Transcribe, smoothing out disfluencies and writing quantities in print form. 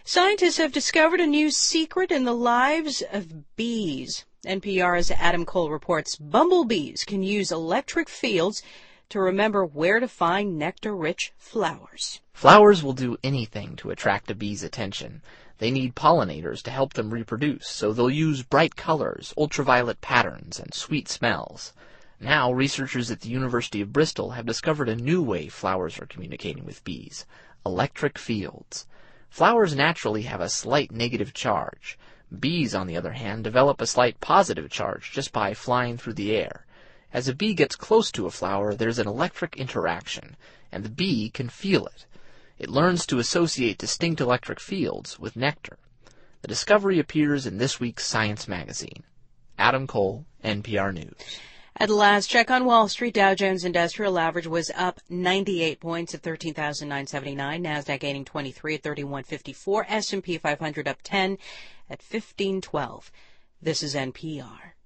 Scientists have discovered a new secret in the lives of bees. NPR's Adam Cole reports bumblebees can use electric fields to remember where to find nectar-rich flowers. Flowers will do anything to attract a bee's attention. They need pollinators to help them reproduce, so they'll use bright colors, ultraviolet patterns, and sweet smells. Now, researchers at the University of Bristol have discovered a new way flowers are communicating with bees: electric fields. Flowers naturally have a slight negative charge. Bees, on the other hand, develop a slight positive charge just by flying through the air. As a bee gets close to a flower, there's an electric interaction, and the bee can feel it. It learns to associate distinct electric fields with nectar. The discovery appears in this week's Science magazine. Adam Cole, NPR News. At the last check on Wall Street, Dow Jones Industrial Average was up 98 points at 13,979. NASDAQ gaining 23 at 3154. S&P 500 up 10 at 1512. This is NPR.